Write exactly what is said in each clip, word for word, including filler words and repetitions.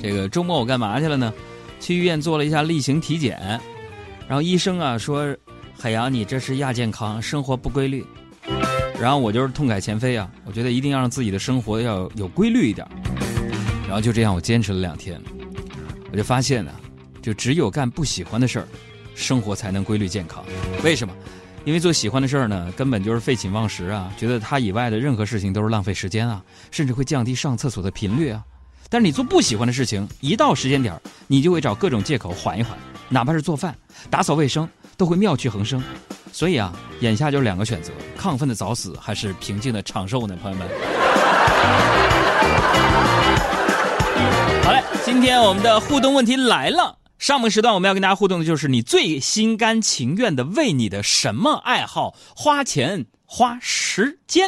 这个周末我干嘛去了呢？去医院做了一下例行体检，然后医生啊说，海洋你这是亚健康，生活不规律。然后我就是痛改前非啊，我觉得一定要让自己的生活要有规律一点。然后就这样我坚持了两天，我就发现呢、啊，就只有干不喜欢的事儿，生活才能规律健康。为什么？因为做喜欢的事儿呢，根本就是废寝忘食啊，觉得它以外的任何事情都是浪费时间啊，甚至会降低上厕所的频率啊。但是你做不喜欢的事情，一到时间点你就会找各种借口缓一缓，哪怕是做饭、打扫卫生，都会妙趣横生。所以啊，眼下就是两个选择：亢奋的早死，还是平静的长寿呢？朋友们。好嘞，今天我们的互动问题来了。上半时段我们要跟大家互动的就是你最心甘情愿的为你的什么爱好花钱花时间。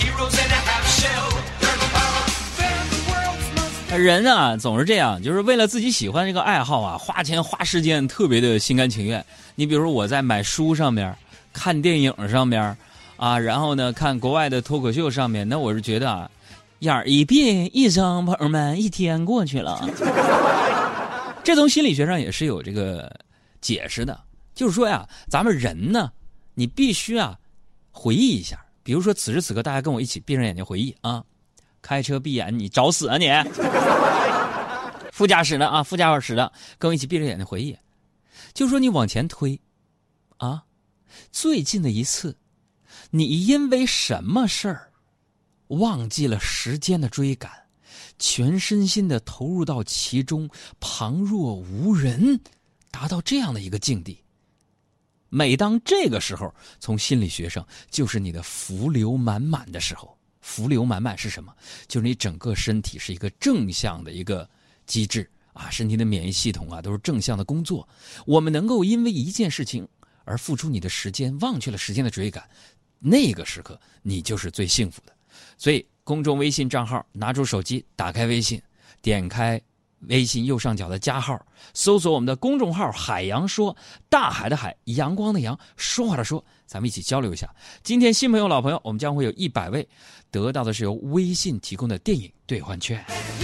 人啊总是这样，就是为了自己喜欢这个爱好啊，花钱花时间特别的心甘情愿。你比如说我在买书上面、看电影上面啊，然后呢看国外的脱口秀上面，那我是觉得啊，眼儿一闭一睁，朋友们，一天过去了。这从心理学上也是有这个解释的，就是说呀，咱们人呢，你必须啊回忆一下，比如说此时此刻大家跟我一起闭上眼睛回忆啊，开车闭眼你找死啊你！副驾驶的啊，副驾驶的跟我一起闭着眼睛回忆，就是说你往前推啊，最近的一次，你因为什么事儿忘记了时间的追赶？全身心的投入到其中，旁若无人，达到这样的一个境地。每当这个时候，从心理学上就是你的福流满满的时候。福流满满是什么？就是你整个身体是一个正向的一个机制啊，身体的免疫系统啊都是正向的工作。我们能够因为一件事情而付出你的时间，忘却了时间的追赶，那个时刻你就是最幸福的。所以公众微信账号，拿出手机，打开微信，点开微信右上角的加号，搜索我们的公众号海洋说，大海的海，阳光的阳，说话的说，咱们一起交流一下。今天新朋友老朋友，我们将会有一百位得到的是由微信提供的电影兑换券。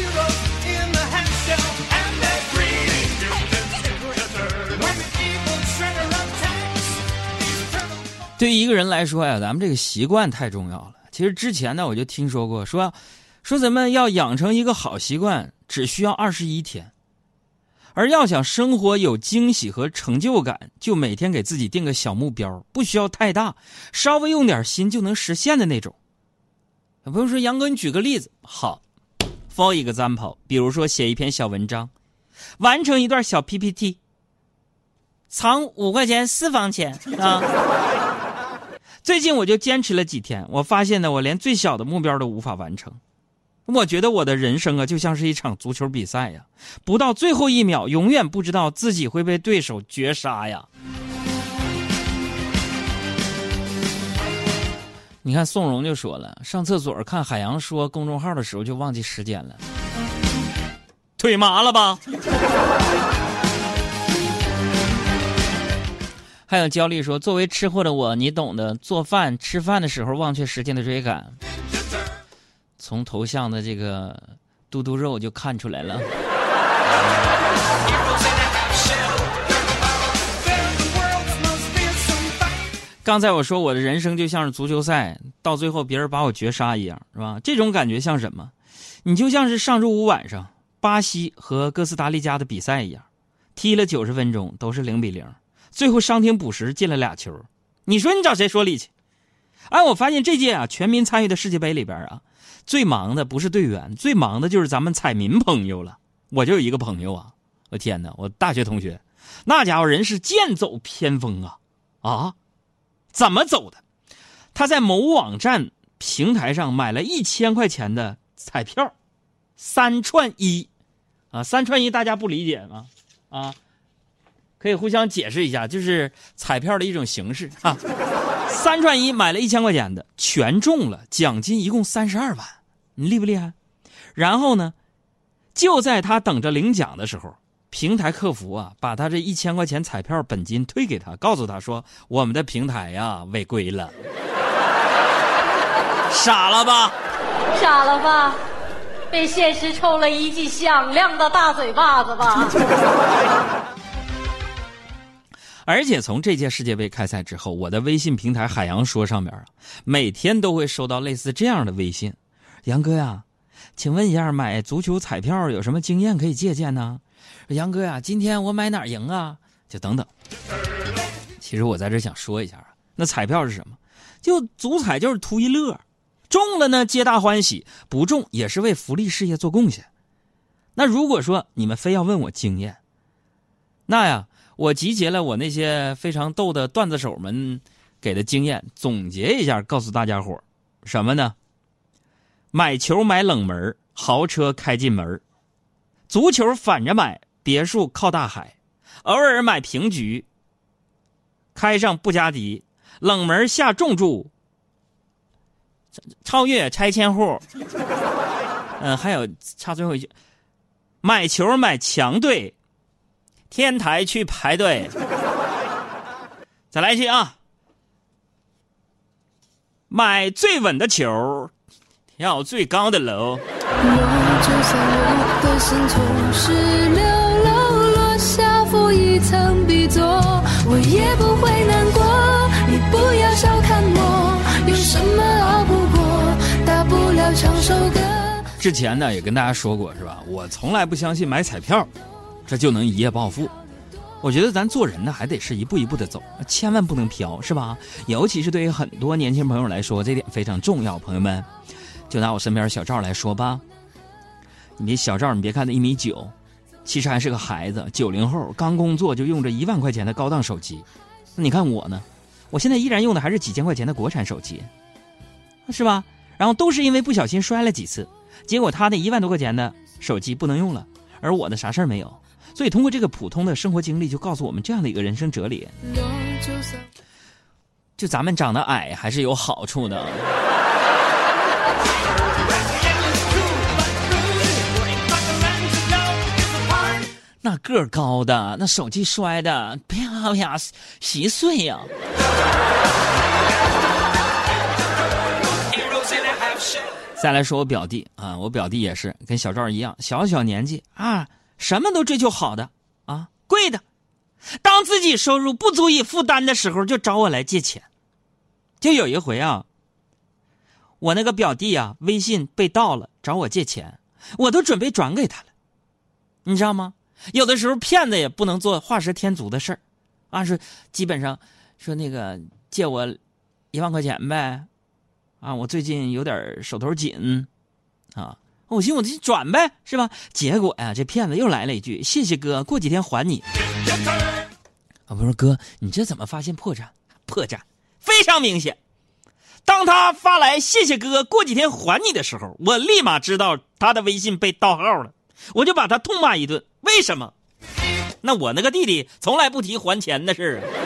对于一个人来说呀，咱们这个习惯太重要了。其实之前呢，我就听说过，说说咱们要养成一个好习惯，只需要二十一天，而要想生活有惊喜和成就感，就每天给自己定个小目标，不需要太大，稍微用点心就能实现的那种。有朋友说，杨哥，你举个例子。好 ，for example， 比如说写一篇小文章，完成一段小 P P T， 藏五块钱私房钱啊。最近我就坚持了几天，我发现呢，我连最小的目标都无法完成。我觉得我的人生啊，就像是一场足球比赛呀，不到最后一秒，永远不知道自己会被对手绝杀呀。你看宋荣就说了，上厕所看海洋说公众号的时候就忘记时间了，腿麻了吧？还有焦虑说，作为吃货的我，你懂得，做饭吃饭的时候忘却时间的追赶。从头像的这个嘟嘟肉就看出来了。刚才我说我的人生就像是足球赛，到最后别人把我绝杀一样，是吧？这种感觉像什么？你就像是上周五晚上巴西和哥斯达黎加的比赛一样，踢了九十分钟都是零比零，最后伤停补时进了俩球，你说你找谁说理去？哎，我发现这届啊全民参与的世界杯里边啊，最忙的不是队员，最忙的就是咱们彩民朋友了。我就有一个朋友啊，我天哪，我大学同学，那家伙人是剑走偏锋啊啊！怎么走的？他在某网站平台上买了一千块钱的彩票，三串一啊，三串一大家不理解吗？啊，可以互相解释一下，就是彩票的一种形式啊。三串一买了一千块钱的，全中了，奖金一共三十二万，你厉不厉害？然后呢，就在他等着领奖的时候，平台客服啊，把他这一千块钱彩票本金退给他，告诉他说我们的平台呀违规了。傻了吧？ 傻了吧？ 被现实抽了一记响亮的大嘴巴子吧。 而且从这届世界杯开赛之后，我的微信平台海洋说上边啊，每天都会收到类似这样的微信：杨哥呀，请问一下买足球彩票有什么经验可以借鉴呢？杨哥呀，今天我买哪儿赢啊？就等等。其实我在这想说一下啊，那彩票是什么？就足彩就是图一乐，中了呢皆大欢喜，不中也是为福利事业做贡献。那如果说你们非要问我经验，那呀，我集结了我那些非常逗的段子手们给的经验，总结一下告诉大家伙什么呢？买球买冷门，豪车开进门；足球反着买，别墅靠大海；偶尔买平局，开上布加迪；冷门下重注，超越拆迁户。嗯、呃，还有差最后一句：买球买强队，天台去排队。再来一句啊，买最稳的球，跳最高的楼。 我就算我的心从十六楼落下负一层 B 座，我也不会难过。你不要小看我，有什么熬不过，大不了唱首歌。 之前呢也跟大家说过是吧，我从来不相信买彩票这就能一夜暴富。我觉得咱做人呢还得是一步一步的走，千万不能飘，是吧？尤其是对于很多年轻朋友来说，这点非常重要。朋友们，就拿我身边小赵来说吧，你别小赵，你别看他一米九，其实还是个孩子，九零后，刚工作就用着一万块钱的高档手机。那你看我呢，我现在依然用的还是几千块钱的国产手机，是吧？然后都是因为不小心摔了几次，结果他那一万多块钱的手机不能用了，而我的啥事儿没有。所以通过这个普通的生活经历，就告诉我们这样的一个人生哲理：就咱们长得矮还是有好处的。那个儿高的，那手机摔的啪啪稀碎呀、啊！再来说我表弟啊，我表弟也是跟小赵一样，小小年纪啊，什么都追求好的啊，贵的。当自己收入不足以负担的时候，就找我来借钱。就有一回啊，我那个表弟啊，微信被盗了，找我借钱，我都准备转给他了，你知道吗？有的时候骗子也不能做画蛇添足的事儿，啊，是基本上说那个借我一万块钱呗，啊，我最近有点手头紧，啊，我寻思我就转呗，是吧？结果呀，这骗子又来了一句：“谢谢哥，过几天还你。”啊，我说哥，你这怎么发现破绽？破绽非常明显。当他发来“谢谢哥，过几天还你”的时候，我立马知道他的微信被盗号了，我就把他痛骂一顿。为什么？那我那个弟弟从来不提还钱的事啊。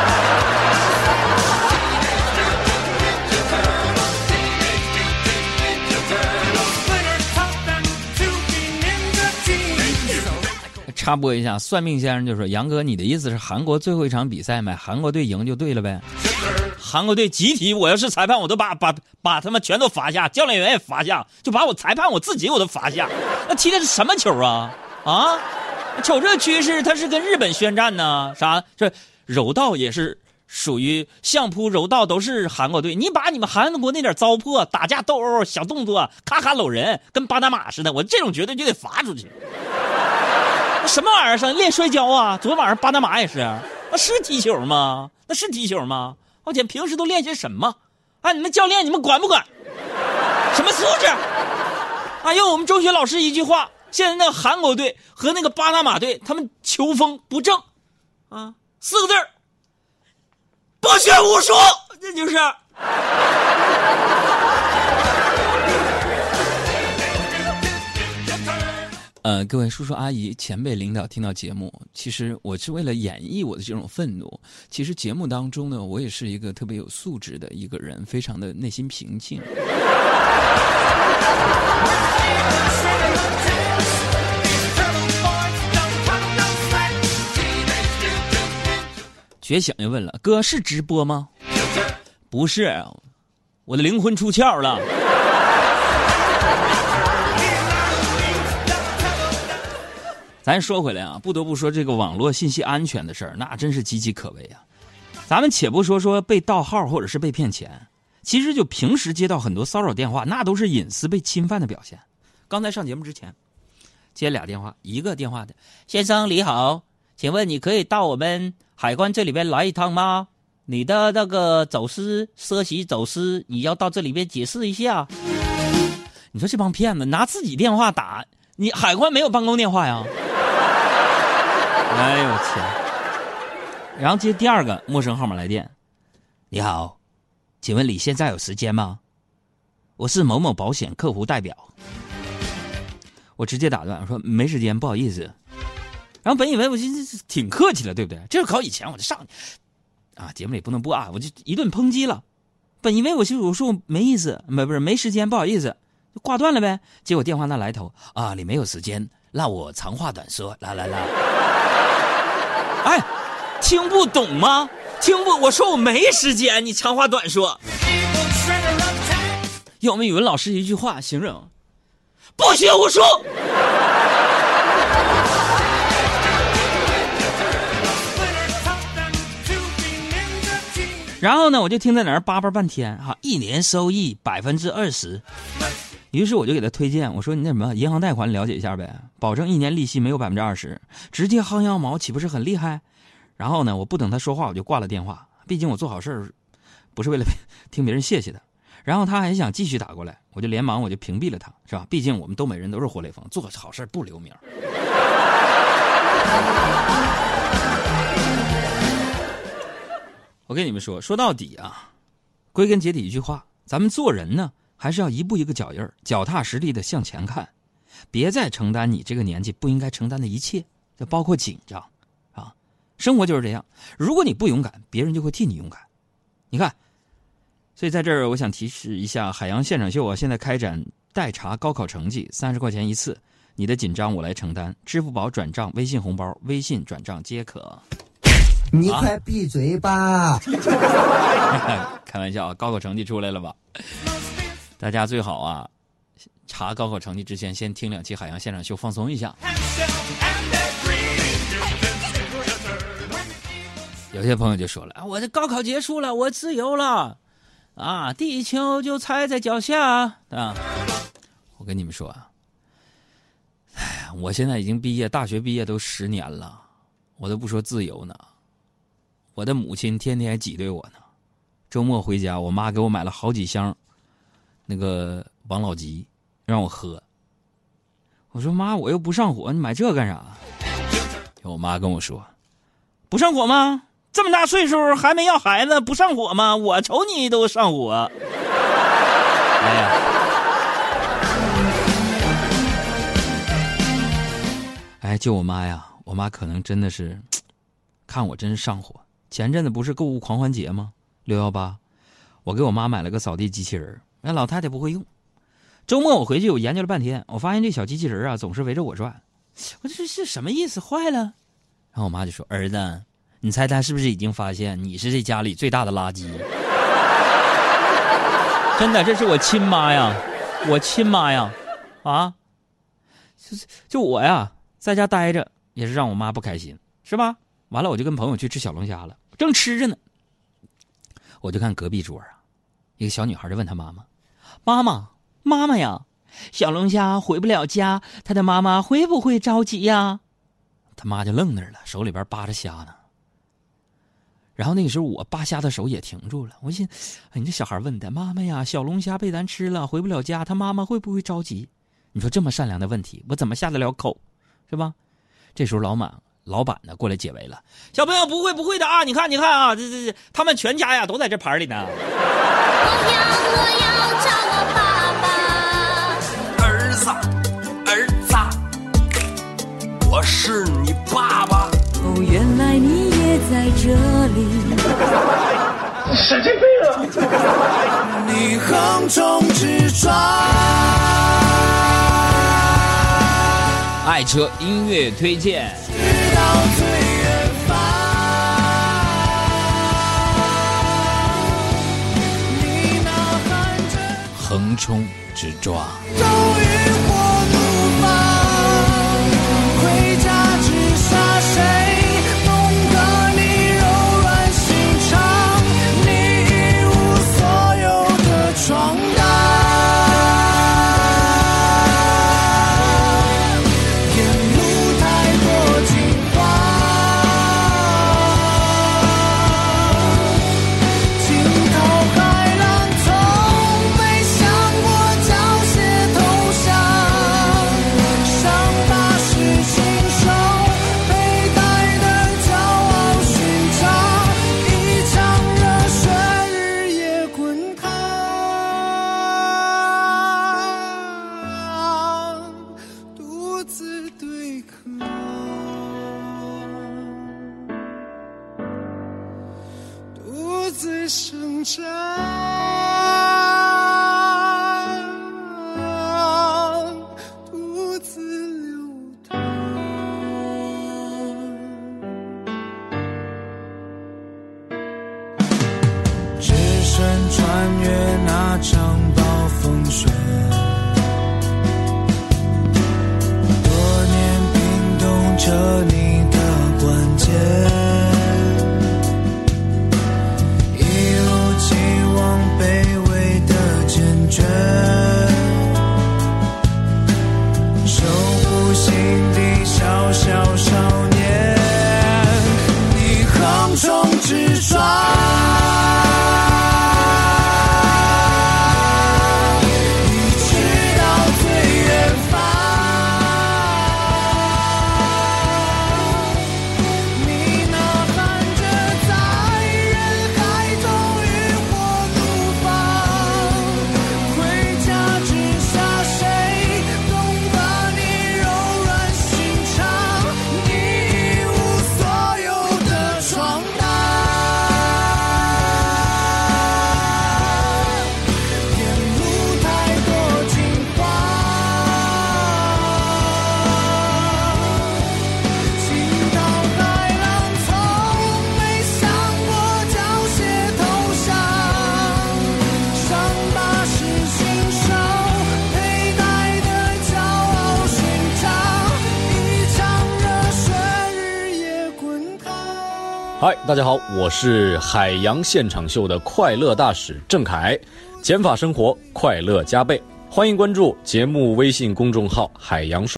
插播一下，算命先生就说：“杨哥，你的意思是韩国最后一场比赛买韩国队赢就对了呗？”韩国队集体，我要是裁判，我都把把把他们全都罚下，教练员也罚下，就把我裁判我自己我都罚下。那踢的是什么球啊？啊，瞅这趋势，他是跟日本宣战呢？啥？这柔道也是属于相扑、柔道都是韩国队。你把你们韩国那点糟粕、打架斗殴、小动作、咔咔搂人，跟巴拿马似的，我这种绝对就得罚出去。什么玩意儿？上练摔跤啊？昨天晚上巴拿马也是，那是踢球吗？那是踢球吗？而且平时都练些什么？啊，你们教练你们管不管？什么素质？啊，用我们中学老师一句话，现在那个韩国队和那个巴拿马队，他们球风不正，啊，四个字儿，不学无术，这就是。呃，各位叔叔阿姨、前辈领导听到节目，其实我是为了演绎我的这种愤怒。其实节目当中呢，我也是一个特别有素质的一个人，非常的内心平静。觉醒就问了：“哥，是直播吗？”不是，我的灵魂出窍了。 咱说回来啊，不得不说这个网络信息安全的事儿，那真是岌岌可危啊。咱们且不说说被盗号或者是被骗钱，其实就平时接到很多骚扰电话，那都是隐私被侵犯的表现。刚才上节目之前接俩电话，一个电话的先生你好，请问你可以到我们海关这里边来一趟吗？你的那个走私涉及走私，你要到这里边解释一下。你说这帮骗子拿自己电话打，你海关没有办公电话呀？哎呦天！然后接第二个陌生号码来电，你好，请问你现在有时间吗？我是某某保险客服代表。我直接打断，我说没时间，不好意思。然后本以为我这挺客气了，对不对？这是考以前我就上啊，节目里不能播啊，我就一顿抨击了。本以为我就我说我没意思，没不是没时间，不好意思，就挂断了呗。结果电话那来头啊，你没有时间，那我长话短说，来来来。哎，听不懂吗？听不，我说我没时间，你长话短说。用我们语文老师一句话形容：不学无术。然后呢，我就听在那儿叭叭半天哈，一年收益百分之二十。于是我就给他推荐，我说你那什么银行贷款了解一下呗，保证一年利息没有百分之二十，直接薅羊毛，岂不是很厉害？然后呢，我不等他说话，我就挂了电话。毕竟我做好事不是为了听别人谢谢他。然后他还想继续打过来，我就连忙我就屏蔽了他，是吧？毕竟我们东北人都是活雷锋，做好事不留名。我跟你们说，说到底啊，归根结底一句话，咱们做人呢，还是要一步一个脚印儿，脚踏实地的向前看，别再承担你这个年纪不应该承担的一切，这包括紧张啊。生活就是这样，如果你不勇敢，别人就会替你勇敢。你看，所以在这儿我想提示一下，海洋现场秀啊，现在开展代查高考成绩，三十块钱一次，你的紧张我来承担，支付宝转账、微信红包、微信转账皆可。 你快闭嘴吧！ 开玩笑，高考成绩出来了吧？大家最好啊，查高考成绩之前先听两期海洋现场秀，放松一下。有些朋友就说了啊，我这高考结束了，我自由了啊，地球就踩在脚下啊。我跟你们说啊，哎，我现在已经毕业，大学毕业都十年了，我都不说自由呢。我的母亲天天还挤兑我呢，周末回家，我妈给我买了好几箱那个王老吉让我喝。我说妈，我又不上火，你买这干啥？我妈跟我说，不上火吗？这么大岁数还没要孩子，不上火吗？我瞅你都上火。哎呀，哎，就我妈呀，我妈可能真的是看我真是上火。前阵子不是购物狂欢节吗？六幺八，我给我妈买了个扫地机器人，那老太太不会用。周末我回去，我研究了半天，我发现这小机器人啊总是围着我转，我这是什么意思？坏了？然后我妈就说：“儿子，你猜他是不是已经发现你是这家里最大的垃圾？”真的，这是我亲妈呀，我亲妈呀，啊，就就我呀，在家待着也是让我妈不开心，是吧？完了，我就跟朋友去吃小龙虾了，正吃着呢，我就看隔壁桌啊，一个小女孩就问她妈妈：“妈妈，妈妈呀，小龙虾回不了家，他的妈妈会不会着急呀？”他妈就愣那儿了，手里边扒着虾呢。然后那个时候我扒虾的手也停住了，我心，哎，你这小孩问的，妈妈呀，小龙虾被咱吃了，回不了家，他妈妈会不会着急？你说这么善良的问题，我怎么下得了口，是吧？这时候老马。老板呢过来解围了，小朋友不会不会的啊！你看你看啊，这这这，他们全家呀都在这盘里呢。 我要我要找我爸爸，儿子儿子，我是你爸爸。 哦，原来你也在这里。 神经病啊！你横冲直撞。 爱车音乐推荐。横冲直撞。 终于我无法回家。 生长，独自流淌。只身穿越那场暴风雪，多年冰冻着你的关节，一路期望卑微的坚决，守护心底小小少年，你横冲直撞， 嗨，大家好，我是海洋现场秀的快乐大使郑恺，减法生活，快乐加倍，欢迎关注节目微信公众号海洋说。